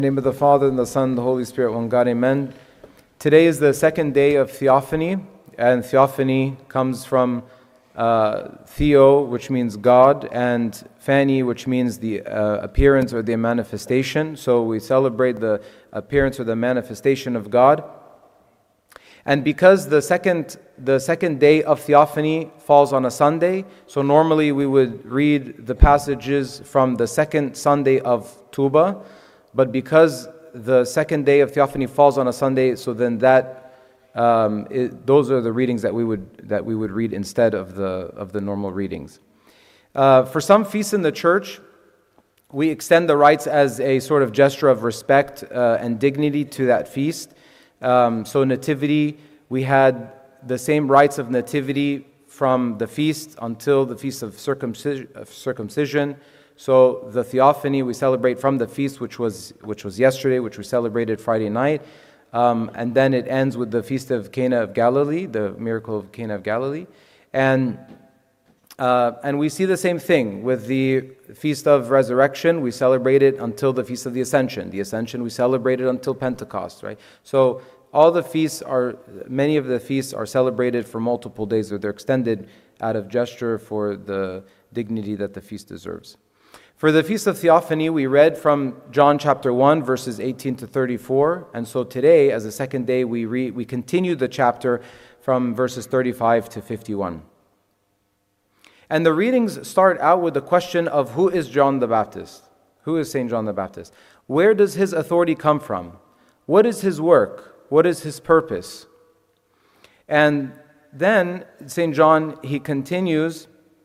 In the name of the Father, and the Son, and the Holy Spirit, one God, amen. Today is the second day of Theophany, and Theophany comes from Theo, which means God, and Phany, which means the appearance or the manifestation. So we celebrate the appearance or the manifestation of God. And because the second day of Theophany falls on a Sunday, so normally we would read the passages from the second Sunday of Tuba, but because the second day of Theophany falls on a Sunday, so then those are the readings that we would read instead of the normal readings. For some feasts in the church, we extend the rites as a sort of gesture of respect and dignity to that feast. So Nativity, we had the same rites of Nativity from the feast until the feast of circumcision. So the Theophany we celebrate from the feast, which was yesterday, which we celebrated Friday night, and then it ends with the feast of Cana of Galilee, the miracle of Cana of Galilee, and we see the same thing with the feast of Resurrection. We celebrate it until the feast of the Ascension. The Ascension we celebrated until Pentecost, right? So many of the feasts are celebrated for multiple days, or they're extended out of gesture for the dignity that the feast deserves. For the Feast of Theophany, we read from John chapter 1, verses 18 to 34. And so today, as the second day, we continue the chapter from verses 35 to 51. And the readings start out with the question of who is John the Baptist? Who is St. John the Baptist? Where does his authority come from? What is his work? What is his purpose? And then St. John, he continues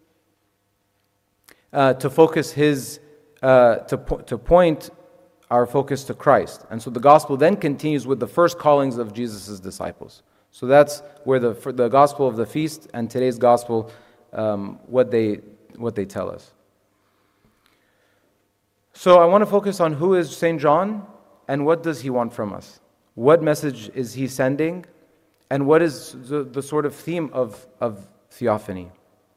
to focus to point our focus to Christ. And so the gospel then continues with the first callings of Jesus' disciples. So that's where the gospel of the feast and today's gospel, what they tell us. So I want to focus on who is St. John and what does he want from us? What message is he sending? And what is the sort of theme of Theophany?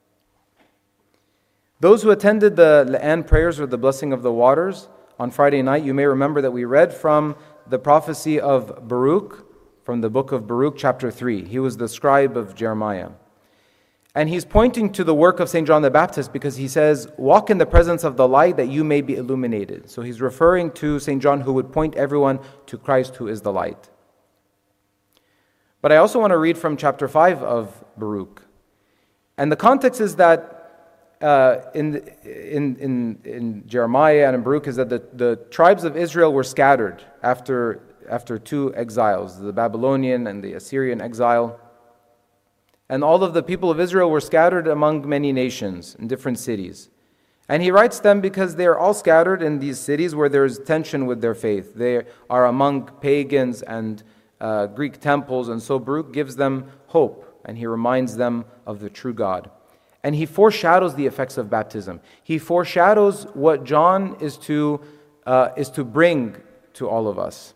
Those who attended the La'an prayers, or the blessing of the waters, on Friday night, you may remember that we read from the prophecy of Baruch, from the book of Baruch, chapter 3. He was the scribe of Jeremiah. And he's pointing to the work of St. John the Baptist because he says, walk in the presence of the light that you may be illuminated. So he's referring to St. John, who would point everyone to Christ, who is the light. But I also want to read from chapter 5 of Baruch. And the context is that in Jeremiah and in Baruch is that the tribes of Israel were scattered after two exiles, the Babylonian and the Assyrian exile. And all of the people of Israel were scattered among many nations in different cities. And he writes them because they are all scattered in these cities where there is tension with their faith. They are among pagans and Greek temples, and so Baruch gives them hope, and he reminds them of the true God. And he foreshadows the effects of baptism. He foreshadows what John is to bring to all of us.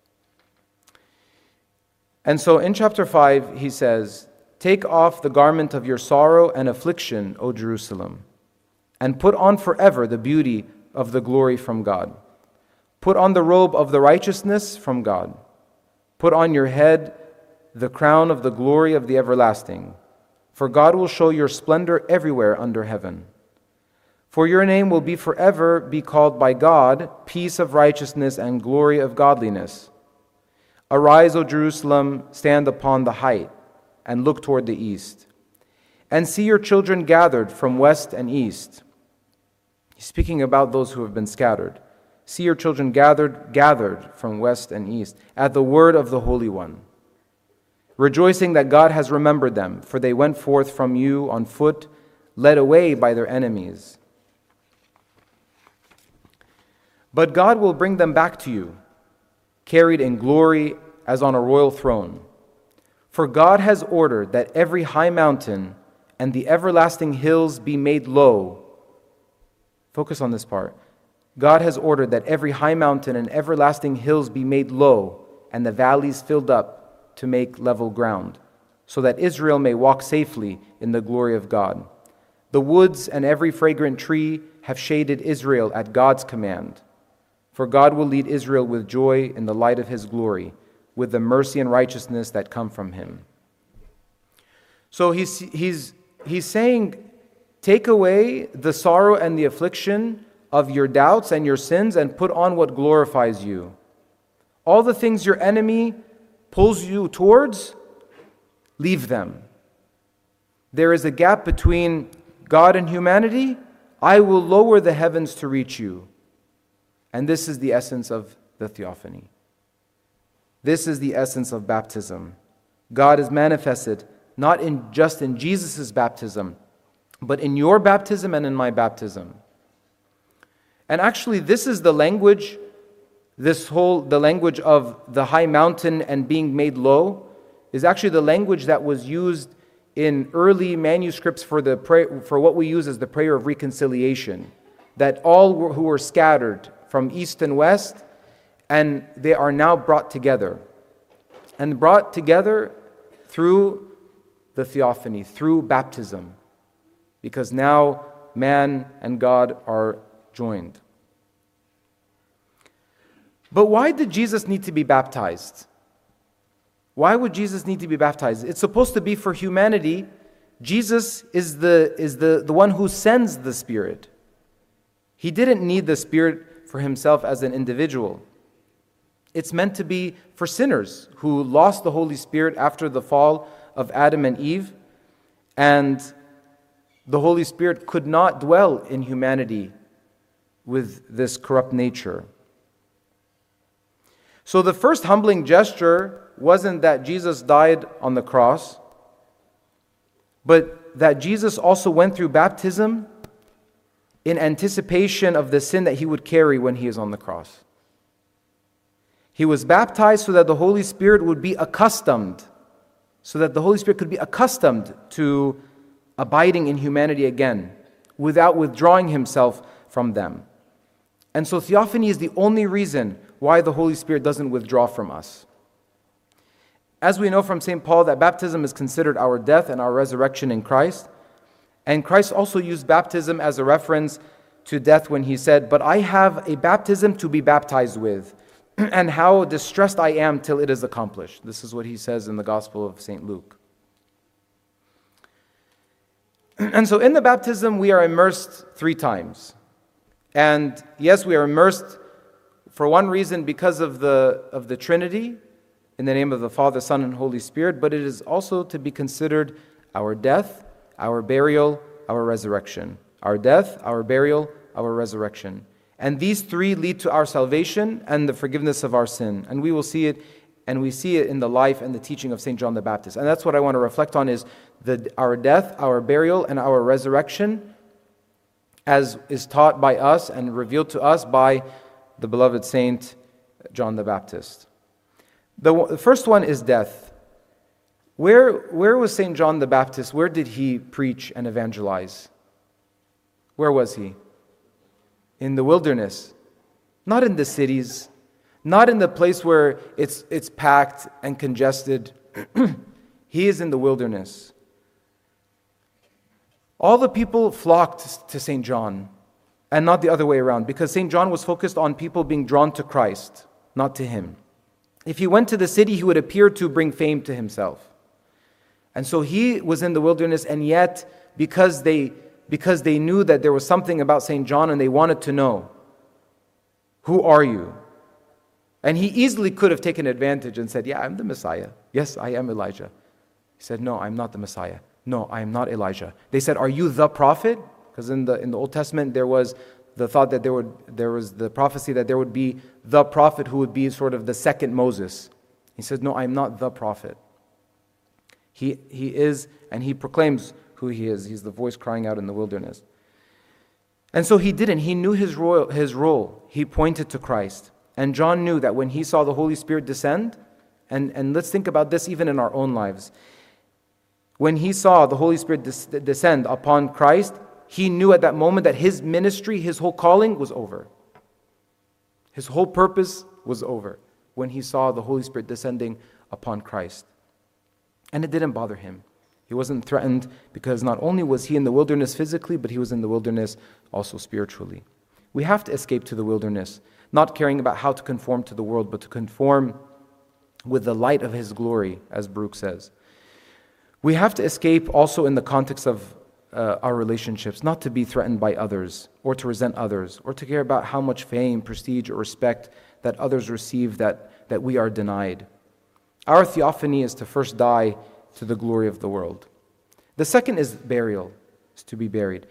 And so in chapter 5, he says, take off the garment of your sorrow and affliction, O Jerusalem, and put on forever the beauty of the glory from God. Put on the robe of the righteousness from God. Put on your head the crown of the glory of the everlasting. For God will show your splendor everywhere under heaven. For your name will be forever be called by God, peace of righteousness and glory of godliness. Arise, O Jerusalem, stand upon the height, and look toward the east. And see your children gathered from west and east. He's speaking about those who have been scattered. See your children gathered from west and east, at the word of the Holy One. Rejoicing that God has remembered them, for they went forth from you on foot, led away by their enemies. But God will bring them back to you, carried in glory as on a royal throne. For God has ordered that every high mountain and the everlasting hills be made low. Focus on this part. God has ordered that every high mountain and everlasting hills be made low, and the valleys filled up, to make level ground, so that Israel may walk safely in the glory of God. The woods and every fragrant tree have shaded Israel at God's command. For God will lead Israel with joy in the light of his glory, with the mercy and righteousness that come from him. So he's saying, take away the sorrow and the affliction of your doubts and your sins and put on what glorifies you. All the things your enemy pulls you towards, leave them. There is a gap between God and humanity. I will lower the heavens to reach you. And this is the essence of the theophany. This is the essence of baptism. God is manifested not just in Jesus' baptism, but in your baptism and in my baptism. And actually, this is the language, the language of the high mountain and being made low, is actually the language that was used in early manuscripts for what we use as the prayer of reconciliation. That all who were scattered from east and west, and they are now brought together. And brought together through the theophany, through baptism. Because now man and God are joined. But why did Jesus need to be baptized? Why would Jesus need to be baptized? It's supposed to be for humanity. Jesus is the one who sends the Spirit. He didn't need the Spirit for himself as an individual. It's meant to be for sinners who lost the Holy Spirit after the fall of Adam and Eve, and the Holy Spirit could not dwell in humanity with this corrupt nature. So the first humbling gesture wasn't that Jesus died on the cross, but that Jesus also went through baptism in anticipation of the sin that he would carry when he is on the cross. He was baptized so that the Holy Spirit would be accustomed, so that the Holy Spirit could be accustomed to abiding in humanity again, without withdrawing himself from them. And so theophany is the only reason why the Holy Spirit doesn't withdraw from us. As we know from St. Paul, that baptism is considered our death and our resurrection in Christ. And Christ also used baptism as a reference to death when he said, "But I have a baptism to be baptized with, and how distressed I am till it is accomplished." This is what he says in the Gospel of St. Luke. And so in the baptism, we are immersed 3 times. And yes, we are immersed for one reason because of the Trinity, in the name of the Father, Son, and Holy Spirit, but it is also to be considered our death, our burial, our resurrection. Our death, our burial, our resurrection. And these 3 lead to our salvation and the forgiveness of our sin. And we will see it, and we see it in the life and the teaching of St. John the Baptist. And that's what I want to reflect on, is our death, our burial, and our resurrection, as is taught by us and revealed to us by the beloved Saint John the Baptist. The first one is death. Where was St. John the Baptist? Where did he preach and evangelize? Where was he? In the wilderness. Not in the cities. Not in the place where it's packed and congested. He is in the wilderness. All the people flocked to St. John, and not the other way around, because St. John was focused on people being drawn to Christ, not to him. If he went to the city, he would appear to bring fame to himself. And so he was in the wilderness, and yet, because they knew that there was something about St. John and they wanted to know, who are you? And he easily could have taken advantage and said, yeah, I'm the Messiah. Yes, I am Elijah. He said, no, I'm not the Messiah. No, I am not Elijah. They said, are you the prophet? Because in the Old Testament there was the thought that there was the prophecy that there would be the prophet who would be sort of the second Moses. He says, no, I'm not the prophet. He is, and he proclaims who he is. He's the voice crying out in the wilderness. And so he didn't. He knew his role. He pointed to Christ. And John knew that when he saw the Holy Spirit descend, and let's think about this even in our own lives. When he saw the Holy Spirit descend upon Christ, he knew at that moment that his ministry, his whole calling was over. His whole purpose was over when he saw the Holy Spirit descending upon Christ. And it didn't bother him. He wasn't threatened, because not only was he in the wilderness physically, but he was in the wilderness also spiritually. We have to escape to the wilderness, not caring about how to conform to the world, but to conform with the light of His glory, as Baruch says. We have to escape also in the context of our relationships, not to be threatened by others, or to resent others, or to care about how much fame, prestige, or respect that others receive that we are denied. Our theophany is to first die to the glory of the world. The second is burial, is to be buried.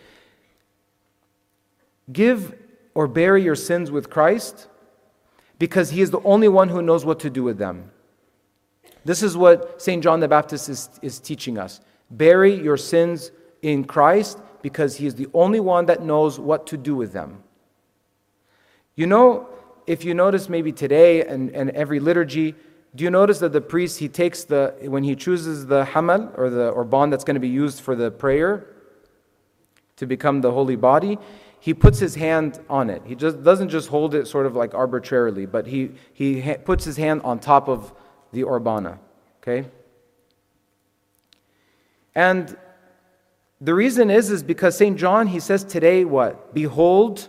Give or bury your sins with Christ, because He is the only one who knows what to do with them. This is what St. John the Baptist is teaching us. Bury your sins in Christ, because He is the only one that knows what to do with them. You know, if you notice maybe today and every liturgy, do you notice that the priest, he takes when he chooses the hamal or the orban that's going to be used for the prayer to become the holy body, he puts his hand on it. He just doesn't just hold it sort of like arbitrarily, but he puts his hand on top of the orbana. Okay? And the reason is because St. John, he says today what? Behold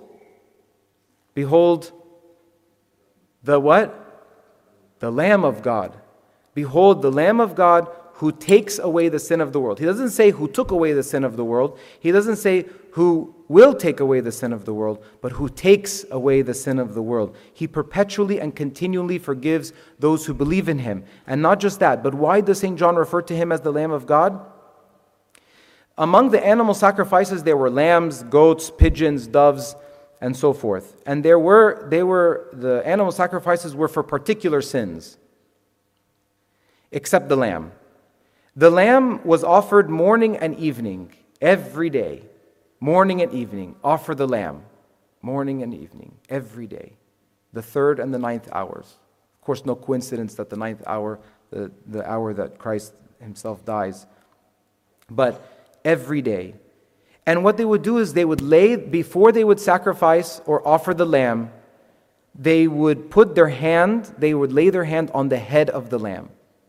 the what? The Lamb of God. Behold the Lamb of God who takes away the sin of the world. He doesn't say who took away the sin of the world. He doesn't say who will take away the sin of the world, but who takes away the sin of the world. He perpetually and continually forgives those who believe in Him. And not just that, but why does St. John refer to Him as the Lamb of God? Among the animal sacrifices, there were lambs, goats, pigeons, doves, and so forth. And the animal sacrifices were for particular sins, except the lamb. The lamb was offered morning and evening, every day. Morning and evening, offer the lamb. Morning and evening, every day. The 3rd and the 9th hours. Of course, no coincidence that the 9th hour, the hour that Christ Himself dies. But every day. And what they would do is before they would sacrifice or offer the lamb, they would lay their hand on the head of the lamb.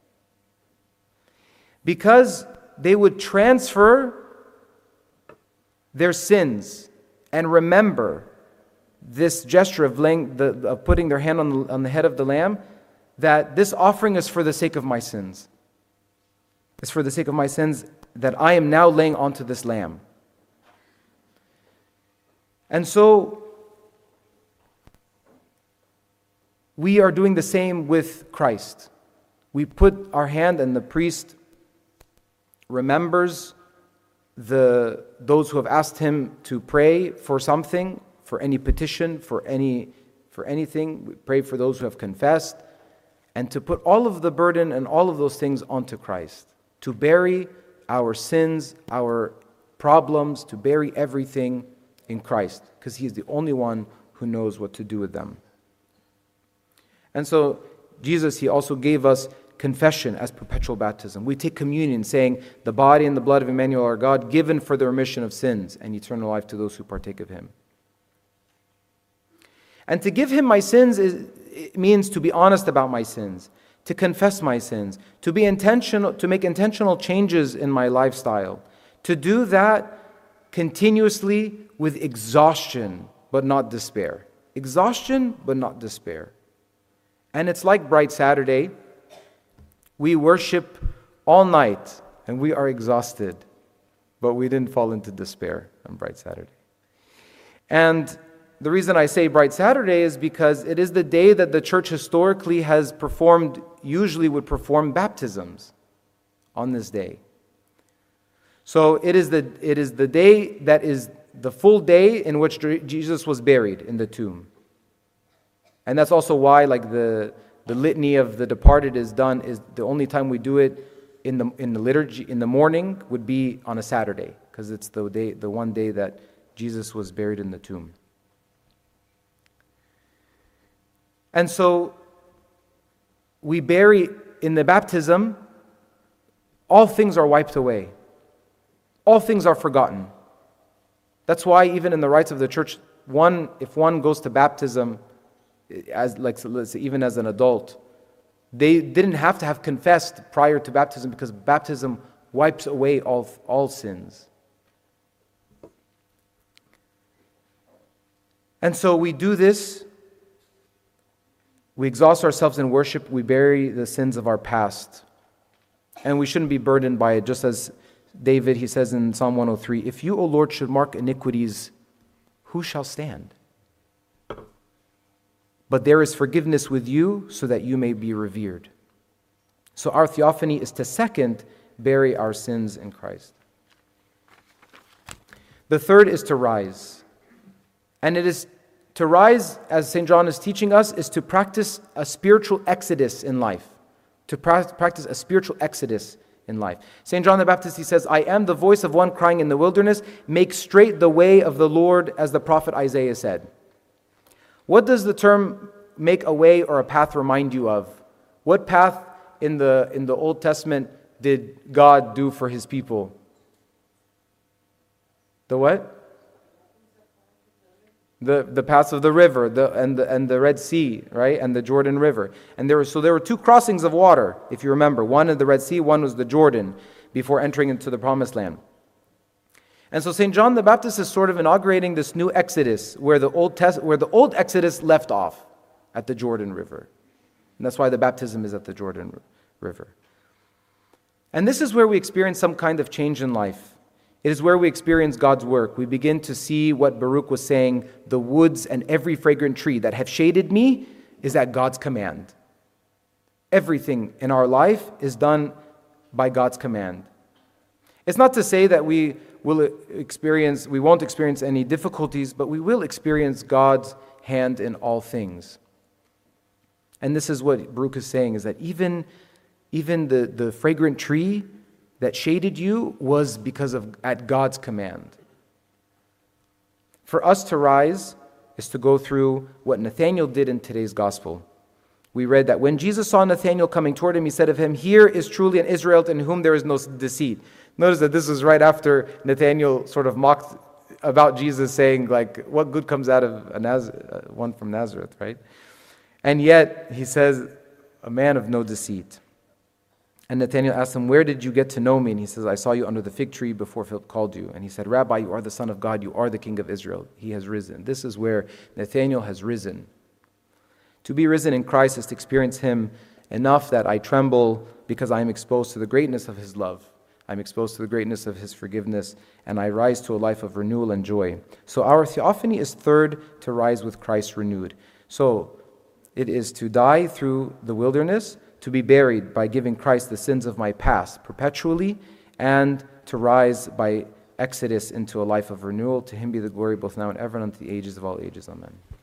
Because they would transfer their sins and remember this gesture of putting their hand on the head of the lamb, that this offering is for the sake of my sins. It's for the sake of my sins that I am now laying onto this lamb. And so, we are doing the same with Christ. We put our hand, and the priest remembers those who have asked him to pray for something, for any petition, for anything. We pray for those who have confessed, and to put all of the burden and all of those things onto Christ. To bury our sins, our problems, to bury everything in Christ, because He is the only one who knows what to do with them. And so Jesus, He also gave us confession as perpetual baptism. We take communion saying, the body and the blood of Emmanuel our God, given for the remission of sins and eternal life to those who partake of Him. And to give Him my sins it means to be honest about my sins, to confess my sins, to be intentional, to make intentional changes in my lifestyle, to do that continuously with exhaustion but not despair. Exhaustion but not despair. And it's like Bright Saturday. We worship all night and we are exhausted, but we didn't fall into despair on Bright Saturday. And the reason I say Bright Saturday is because it is the day that the church historically has usually would perform baptisms on this day. So it is the day that is the full day in which Jesus was buried in the tomb. And that's also why the litany of the departed is done, is the only time we do it in the liturgy in the morning would be on a Saturday, because it's the one day that Jesus was buried in the tomb. And so we bury in the baptism, all things are wiped away. All things are forgotten. That's why even in the rites of the church, if one goes to baptism, let's say, even as an adult, they didn't have to have confessed prior to baptism, because baptism wipes away all sins. And so we do this We exhaust ourselves in worship, we bury the sins of our past. And we shouldn't be burdened by it, just as David, he says in Psalm 103, if you, O Lord, should mark iniquities, who shall stand? But there is forgiveness with you so that you may be revered. So our theophany is to second, bury our sins in Christ. The third is to rise. And it is to rise, as St. John is teaching us, is to practice a spiritual exodus in life. To practice a spiritual exodus in life. St. John the Baptist, he says, I am the voice of one crying in the wilderness, make straight the way of the Lord, as the prophet Isaiah said. What does the term make a way or a path remind you of? What path in the Old Testament did God do for his people? The what? The paths of the river and the Red Sea, right? And the Jordan River. And there were two crossings of water, if you remember. One in the Red Sea, one was the Jordan, before entering into the Promised Land. And so St. John the Baptist is sort of inaugurating this new Exodus, where the old Exodus left off at the Jordan River. And that's why the baptism is at the Jordan River. And this is where we experience some kind of change in life. It is where we experience God's work. We begin to see what Baruch was saying, the woods and every fragrant tree that have shaded me is at God's command. Everything in our life is done by God's command. It's not to say that we won't experience any difficulties, but we will experience God's hand in all things. And this is what Baruch is saying, is that even the fragrant tree that shaded you was at God's command. For us to rise is to go through what Nathanael did in today's gospel. We read that when Jesus saw Nathanael coming toward him, he said of him, here is truly an Israelite in whom there is no deceit. Notice that this is right after Nathanael sort of mocked about Jesus, saying, like, what good comes out of one from Nazareth, right? And yet, he says, a man of no deceit. And Nathanael asked him, where did you get to know me? And he says, I saw you under the fig tree before Philip called you. And he said, Rabbi, you are the Son of God, you are the King of Israel. He has risen. This is where Nathanael has risen. To be risen in Christ is to experience him enough that I tremble because I am exposed to the greatness of his love. I'm exposed to the greatness of his forgiveness, and I rise to a life of renewal and joy. So our theophany is third, to rise with Christ renewed. So it is to die through the wilderness, to be buried by giving Christ the sins of my past perpetually, and to rise by exodus into a life of renewal. To him be the glory both now and ever and unto the ages of all ages. Amen.